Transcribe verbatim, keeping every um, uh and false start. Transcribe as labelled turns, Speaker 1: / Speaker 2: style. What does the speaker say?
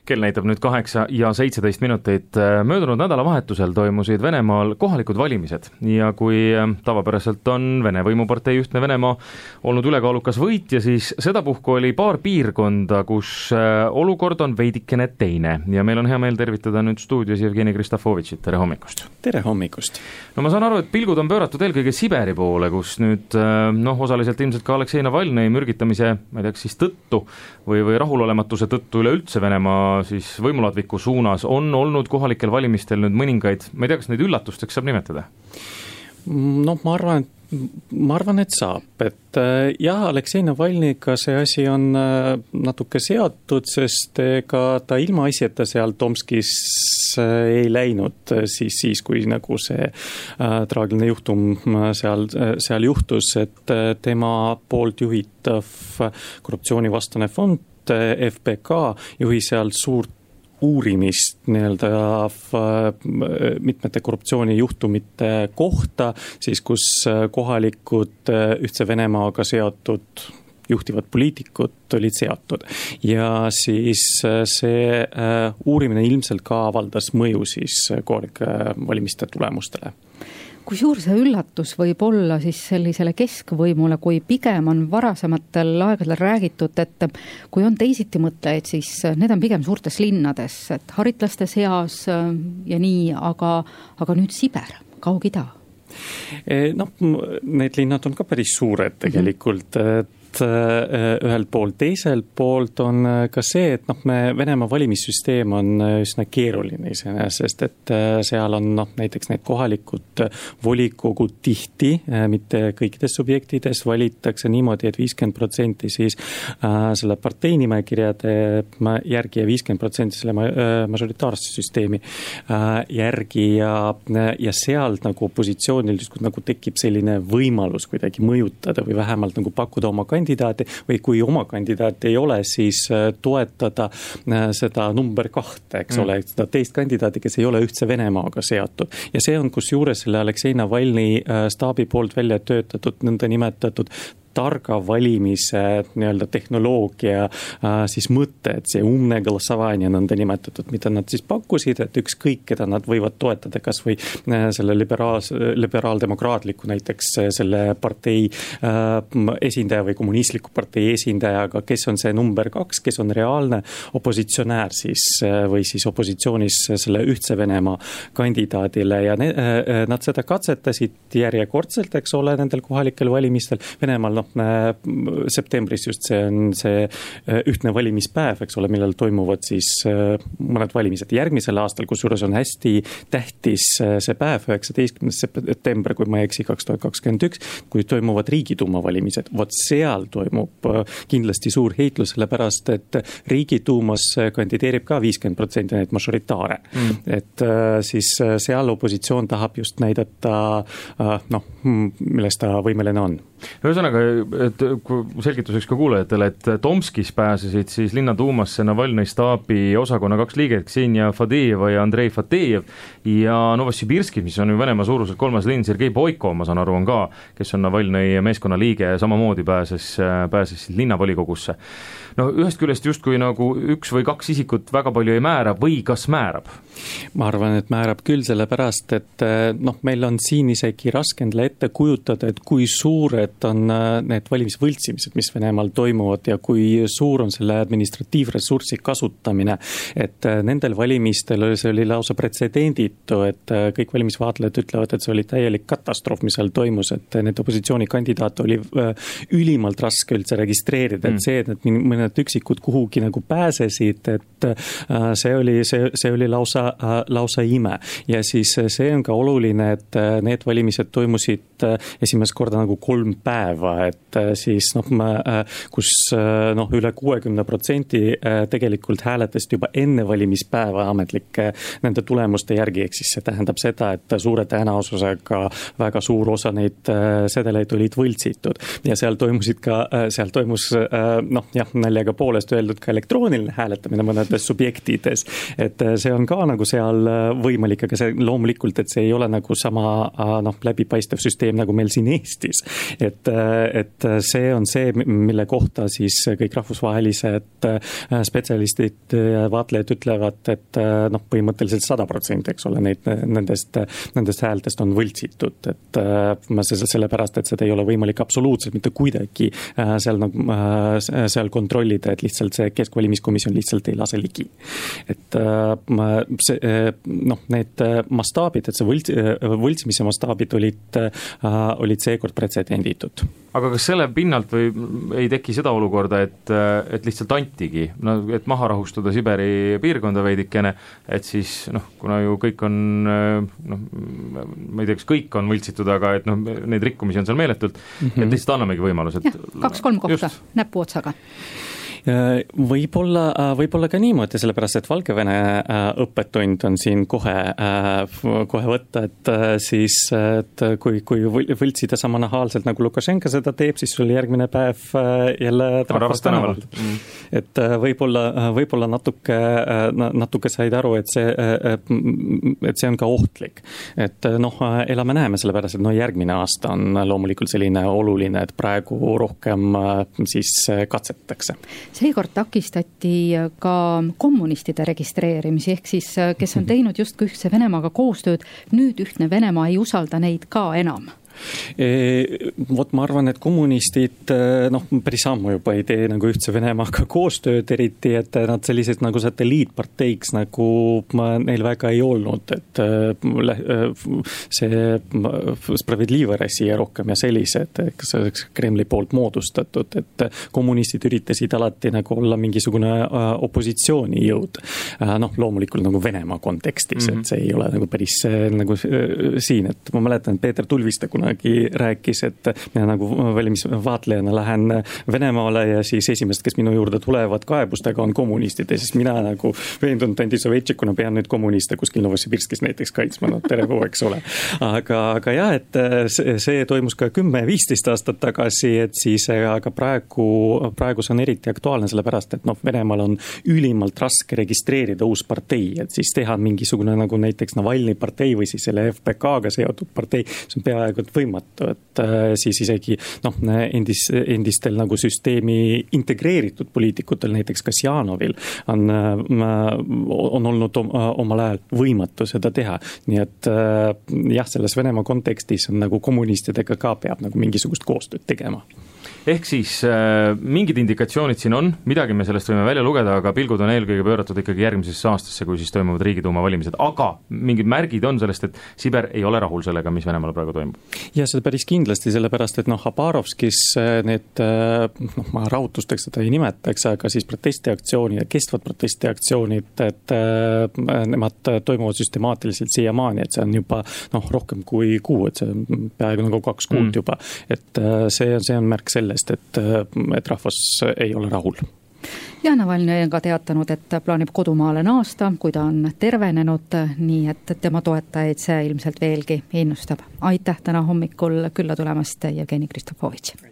Speaker 1: Kell näitab nüüd kaheksa ja seitseteist minutit. Möödunud nädalavahetusel toimusid Venemaal kohalikud valimised ja kui tavapäraselt on Vene võimupartei Ühtne Venemaa olnud ülekaalukas võitja, siis sedapuhku oli paar piirkonda, kus olukord on veidikene teine ja meil on hea meel tervitada nüüd stuudios Jevgeni Kristofovitšit. Tere hommikust!
Speaker 2: Tere hommikust!
Speaker 1: No ma saan aru, et pilgud on pööratud eelkõige Siberi poole, kus nüüd noh, osaliselt ilmselt ka Aleksei Navalnõi mürgitamise, ma ei tea, siis tõttu või, või rahulolematuse tõttu üleüldse Venemaa siis võimuladviku suunas on olnud kohalikel valimistel nüüd mõningaid, ma ei tea, kas neid üllatusteks saab nimetada?
Speaker 2: No ma arvan, ma arvan, et saab, et jah, Aleksei Navalnõiga see asi on natuke seotud, sest ega ta ilma asjata seal Tomskis ei läinud siis, siis kui nagu see traagiline juhtum seal, seal juhtus, et tema poolt juhitav korruptsioonivastane fond F B K juhi seal suurt uurimist nii-öelda mitmete korruptsioonijuhtumite kohta, siis kus kohalikud Ühtse Venemaaga seotud juhtivad poliitikud olid seotud. Ja siis see uurimine ilmselt ka avaldas mõju siis kohalike valimiste tulemustele.
Speaker 3: Kui suur see üllatus võib olla siis sellisele keskvõimule, kui pigem on varasematel aegadel räägitud, et kui on teisiti mõtlejaid, siis need on pigem suurtes linnades, et haritlaste seas ja nii, aga, aga nüüd Siber, Kaug-Ida?
Speaker 2: No, need linnad on ka päris suured tegelikult, et ühelt poolt, teiselt poolt on ka see, et noh, me Venemaa valimissüsteem on üsna keeruline iseenesest, et seal on noh, näiteks need kohalikud volikogud tihti, mitte kõikides subjektides valitakse niimoodi, et viiskümmend protsenti siis selle parteinimekirjade järgi ja viiskümmend protsenti selle mažoritaarse süsteemi järgi ja, ja sealt nagu opositsioonil nagu tekib selline võimalus kuidagi mõjutada või vähemalt nagu pakkuda oma kandidaati või kui oma kandidaati ei ole, siis toetada seda number kahte, eks mm. ole, seda teist kandidaati, kes ei ole Ühtse Venemaaga seotud. Ja see on kusjuures selle Aleksei Navalnõi staabi poolt välja töötatud nõnda nimetatud targa valimise nii-öelda tehnoloogia siis mõte, et see umne голосование nõnda nimetatud, mida nad siis pakkusid, et ükskõik, keda nad võivad toetada, kas või selle liberaal, liberaaldemokraatliku näiteks selle partei esindaja või kommunistliku partei esindajaga, kes on see number kaks, kes on reaalne opositsionäär siis või siis opositsioonis selle Ühtse Venemaa kandidaadile ja ne, nad seda katsetasid järjekordselt, eks ole, nendel kohalikel valimistel. Venemaal noh, septembris just see on see ühtne valimispäev, eks ole, millal toimuvad siis mõned valimised järgmisel aastal, kus juures on hästi tähtis see päev, üheksateistkümnes september, kui ma ei eksi, kaks tuhat kakskümmend üks, kui toimuvad Riigiduuma valimised. Vot seal toimub kindlasti suur heitlus, sellepärast, et Riigiduumas kandideerib ka viiskümmend protsenti neid mažoritaare. Mm. Et siis seal opositsioon tahab just näidata, noh, millest ta võimeline on.
Speaker 1: Ühesõnaga, et selgituseks ka kuulajatele, et Tomskis pääsesid siis linnaduumasse Navalnõi staabi osakonna kaks liiget, Ksenia Fadejeva ja Andrei Fatejev ja Novosibirskis, mis on ju Venemaa suuruselt kolmas linn, Sergei Boiko, ma saan aru, on ka, kes on Navalnõi meeskonna liige ja samamoodi pääses, pääses linnavolikogusse. No ühest küljest justkui nagu üks või kaks isikut väga palju ei määra või kas määrab?
Speaker 2: Ma arvan, et määrab küll sellepärast, et noh, meil on siin isegi raske endale ette kujutada, et kui suured on need valimisvõltsimised, mis Venemaal toimuvad ja kui suur on selle administratiivressursi kasutamine, et nendel valimistel see oli lausa pretsedenditu, et kõik valimisvaatlejad ütlevad, et see oli täielik katastroof, mis seal toimus, et need opositsioonikandidaat oli ülimalt raske üldse registreerida, et see, et mõned üksikud kuhugi nagu pääsesid, et see oli, see, see oli lausa, lausa ime. Ja siis see on ka oluline, et need valimised toimusid esimest korda nagu kolm päeva, et siis noh, kus noh, üle kuuekümne protsenti tegelikult hääletast juba enne valimispäeva ametlike nende tulemuste järgi, ehk siis see tähendab seda, et suure tõenäosusega väga suur osa neid sedeleid olid võltsitud ja seal toimusid ka, seal toimus noh, jah, naljaga poolest öeldud ka elektrooniline hääletamine mõnedes subjektides, et see on ka nagu seal võimalik, aga see loomulikult, et see ei ole nagu sama noh, läbipaistev süsteem valimissüsteem nagu meil siin Eestis. Et, et see on see, mille kohta siis kõik rahvusvahelised spetsialistid ja vaatlejad ütlevad, et noh, põhimõtteliselt sada protsenti, eks ole, neid, nendest, nendest häältest on võltsitud, et sellepärast, et seda ei ole võimalik absoluutselt mitte kuidagi seal, seal kontrollida, et lihtsalt see keskvalimiskomisjon lihtsalt ei lase ligi. Et see, noh, need mastaabid, et see võlts, võltsimise mastaabid olid, olid seekord pretsedenditud.
Speaker 1: Aga kas selle pinnalt või ei teki seda olukorda, et, et lihtsalt antigi, no, et maha rahustada Siberi piirkonda veidikene, et siis, noh, kuna ju kõik on, noh, ma ei tea, kas kõik on võltsitud, aga et noh, neid rikkumisi on seal meeletult, mm -hmm. et lihtsalt annamegi võimalus. Et...
Speaker 3: kaks-kolm kohta näpu otsaga.
Speaker 2: Võib-olla, võib-olla ka niimoodi, sellepärast, et Valgevene õppetund on siin kohe, kohe võtta, et siis, et kui, kui võltsida sama nahaalselt nagu Lukašenka seda teeb, siis sul järgmine päev jälle rahvas tänaval. Mm. Et võib-olla, võib-olla natuke, natuke said aru, et see, et see on ka ohtlik. Et noh, elame näeme sellepärast, et no järgmine aasta on loomulikult selline oluline, et praegu rohkem siis katsetakse.
Speaker 3: Seekord takistati ka kommunistide registreerimisi, ehk siis kes on teinud justkui Ühtse Venemaaga koostööd, nüüd Ühtne Venemaa ei usalda neid ka enam.
Speaker 2: E, vot ma arvan, et kommunistid noh, päris ammu juba ei tee nagu Ühtse Venemaaga koostööd, eriti, et nad sellised nagu satelliitparteiks nagu neil väga ei olnud, et see Spravedliva Rossija rohkem ja sellised, kas see oleks Kremli poolt moodustatud, et kommunistid üritasid alati nagu olla mingisugune opositsiooni jõud, noh, loomulikult nagu Venemaa kontekstis, mm-hmm. et see ei ole nagu päris nagu siin, et ma mäletan, Peeter Tulviste kuna rääkis, et mina nagu valimisvaatlejana lähen Venemaale ja siis esimesed, kes minu juurde tulevad kaebustega, on kommunistid ja siis mina nagu veendunud antisovetšikuna pean nüüd kommuniste kuskil Novosibirskis näiteks kaitsma, no tere puu, eks ole. Aga, aga jah, et see, see toimus ka kümme viisteist aastat tagasi, et siis aga praegu, praegu see on eriti aktuaalne, sellepärast, et noh, Venemaal on ülimalt raske registreerida uus partei, et siis teha mingisugune nagu näiteks Navalny partei või siis selle F P K-ga seotud partei, see on peaaegu võimatu, et siis isegi noh, endis, endistel nagu süsteemi integreeritud poliitikutel, näiteks Kasjanovil on, on olnud omal ajal võimatu seda teha. Nii et jah, selles Venemaa kontekstis on nagu kommunistidega ka peab nagu mingisugust koostööd tegema.
Speaker 1: Ehk siis äh, mingid indikatsioonid siin on, midagi me sellest võime välja lugeda, aga pilgud on eelkõige pööratud ikkagi järgmisesse aastasse, kui siis toimuvad Riigiduuma valimised. Aga mingid märgid on sellest, et Siber ei ole rahul sellega, mis Venemaal praegu toimub.
Speaker 2: Ja seda päris kindlasti, sellepärast, et noh, Habarovskis need, noh, ma rahutusteks seda ei nimetaks, aga siis protestiaktsioonid ja kestvad protestiaktsioonid, et nemad toimuvad süstemaatiliselt siiamaani, et see on juba noh, rohkem kui kuu, et see on peaaegu nagu kaks kuud mm. juba. Et see, see on märk sellest, et, et rahvas ei ole rahul.
Speaker 3: Ja Navalny on ka teatanud, et plaanib kodumaale naasta, kui ta on tervenenud, nii et tema toetajaid see ilmselt veelgi innustab. Aitäh täna hommikul külla tulemast, Jevgeni Kristofovitš.